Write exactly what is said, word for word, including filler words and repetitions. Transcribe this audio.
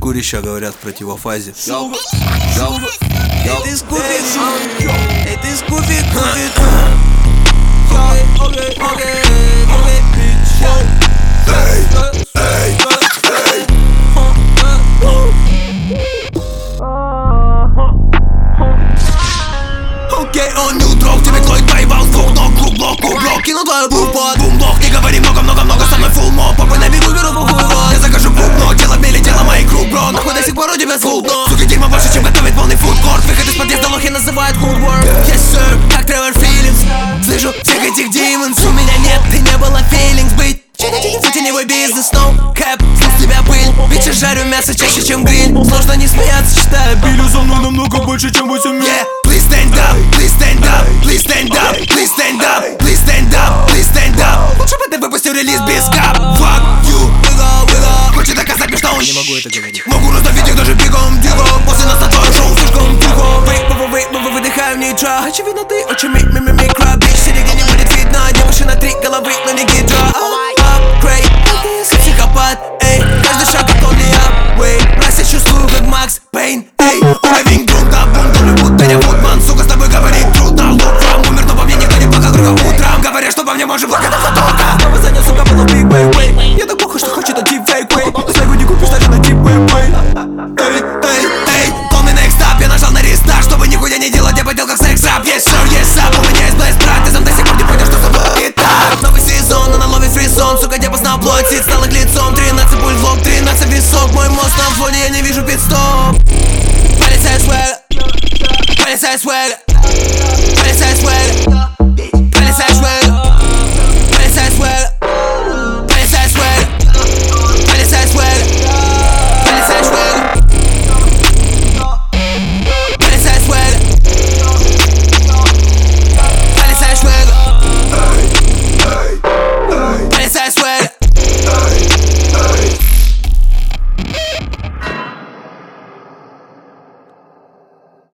курящие говорят в противофазе. Эй, ты скуфик, эй, ты скуфик, скуфик. Окей, окей, окей, окей, bitch. Эй, эй, эй. Окей, он неутрок, тебе Клойд поебал звук, ног, клуб, блок, клуб, блок. Кину твою бумбот, бумблок, не говори много-много-много, со мной фулл мо. Попой на бегу, беру похуй вот. Я закажу бубно, дело в мели, дело моих круг, бро. Нахуй до сих пор у тебя звук, но сука, дерьма больше, чем готовит полный фудкорт. Выход из подъезда лохи называют hoodwork. Yes, sir, как Тревор Филлипс. Слышу всех этих демонс, у меня нет и не было feelings быть. Теневой бизнес, no cap, с тебя пыль. Вечер жарю мясо чаще, чем гриль. Сложно не смеяться, считая пилю за мной намного больше, чем восемь миль. Yeah, please stand up, please stand up, please stand up, please stand up, please stand up, please stand up. Лучше бы ты выпустил релиз без кап. Fuck you, wiggle, wiggle. Хочет доказать мне, что он. Не могу это говорить. Могу раздавить их даже бигом, дигом. После нас на твое шоу слишком тихо. Вейт, вейт, вейт, выдыхаю в нитро. Очевидно, ты очень ми ми ми микро. Бич, сиди, где не будет видно. Девушки на три головы, но не гидро. Апгрейд, как психопат, эй. Каждый шаг как only upway. Раз я чувствую, как Макс Пейн, эй. Уровень грунта, бум, Голливуд, Таня Вудман. Сука, с тобой говорить трудно. Лук вам умер, но по мне никто не плакал кругом утром. Говорят, что по мне может плакать фотока. Снова занес, сука, было big way, way. Я так плохо, что хочет, а deep fake way. Свою не купишь даже на deep way, way. Эй, эй, эй. Call me next up, я нажал на рестарт, чтобы нихуя не делать, я подел как секс-рап. Yes, sir, yes, up, у меня есть блэст, брат. Ты сам до сих пор не понял, что за было и так. Новый сезон, она ловит фрисон. Сука, я познал плоть, сит стал их лицом. Тринадцать пуль влог, тринадцать висок. Мой мост на фоне, я не вижу пит-стоп. Полицай свэг, полицай свэг, полицай свэг, полицай свэг.